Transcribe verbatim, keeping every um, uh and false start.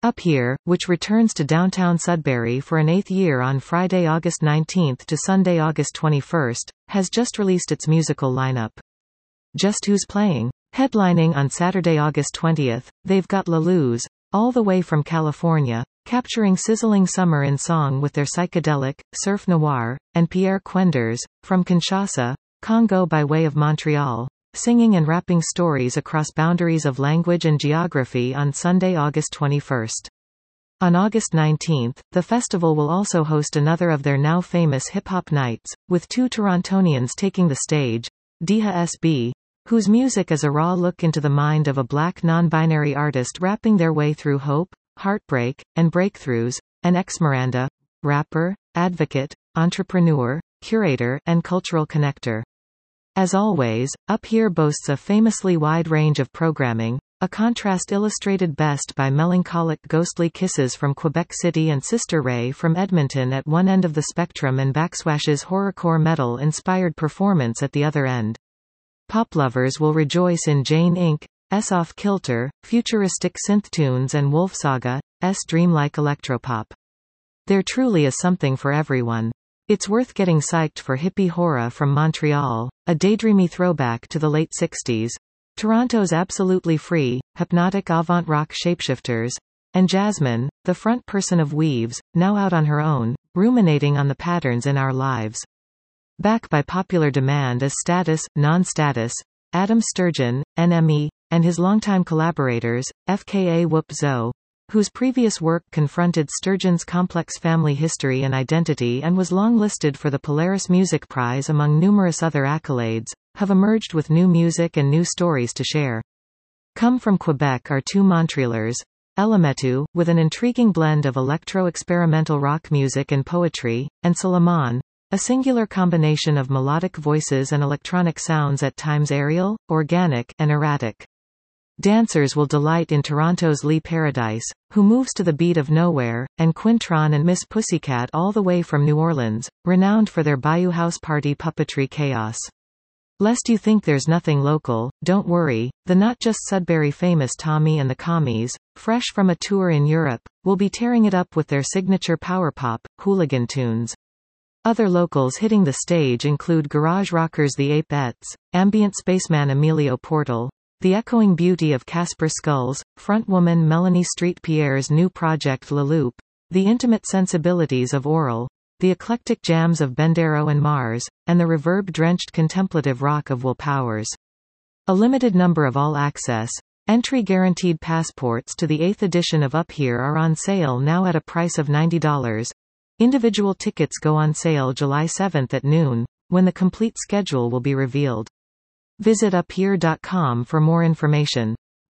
Up Here, which returns to downtown Sudbury for an eighth year on Friday, August nineteenth to Sunday, August twenty-first, has just released its musical lineup. Just who's playing? Headlining on Saturday, August twentieth, they've got La Luz, all the way from California, capturing sizzling summer in song with their psychedelic, surf noir, and Pierre Quenders, from Kinshasa, Congo by way of Montreal, singing and rapping stories across boundaries of language and geography on Sunday, August twenty-first. On August nineteenth, the festival will also host another of their now famous hip-hop nights, with two Torontonians taking the stage, Deha S B, whose music is a raw look into the mind of a black non-binary artist rapping their way through hope, heartbreak, and breakthroughs, and Xmiranda, rapper, advocate, entrepreneur, curator, and cultural connector. As always, Up Here boasts a famously wide range of programming, a contrast illustrated best by melancholic ghostly kisses from Quebec City and Sister Ray from Edmonton at one end of the spectrum and Backswash's horrorcore metal-inspired performance at the other end. Pop lovers will rejoice in Jane Incorporated, S Off Kilter, futuristic synth tunes and Wolf Saga, S dreamlike electropop. There truly is something for everyone. It's worth getting psyched for Hippie Hora from Montreal, a daydreamy throwback to the late sixties, Toronto's absolutely free, hypnotic avant-rock shapeshifters, and Jasmine, the front person of Weaves, now out on her own, ruminating on the patterns in our lives. Back by popular demand as Status, Non-Status, Adam Sturgeon, N M E, and his longtime collaborators, F K A Whoop Zo, whose previous work confronted Sturgeon's complex family history and identity and was long listed for the Polaris Music Prize among numerous other accolades, have emerged with new music and new stories to share. Come from Quebec are two Montrealers, Elemetu, with an intriguing blend of electro-experimental rock music and poetry, and Solomon, a singular combination of melodic voices and electronic sounds at times aerial, organic, and erratic. Dancers will delight in Toronto's Lee Paradise, who moves to the beat of Nowhere, and Quintron and Miss Pussycat all the way from New Orleans, renowned for their Bayou House Party puppetry chaos. Lest you think there's nothing local, don't worry, the not just Sudbury famous Tommy and the Commies, fresh from a tour in Europe, will be tearing it up with their signature powerpop, hooligan tunes. Other locals hitting the stage include garage rockers the Apettes, ambient spaceman Emilio Portal, the echoing beauty of Casper Skulls, frontwoman Melanie Street Pierre's new project La Loupe, the intimate sensibilities of Oral, the eclectic jams of Bendero and Mars, and the reverb-drenched contemplative rock of Will Powers. A limited number of all-access, entry-guaranteed passports to the eighth edition of Up Here are on sale now at a price of ninety dollars. Individual tickets go on sale July seventh at noon, when the complete schedule will be revealed. Visit up here dot com for more information.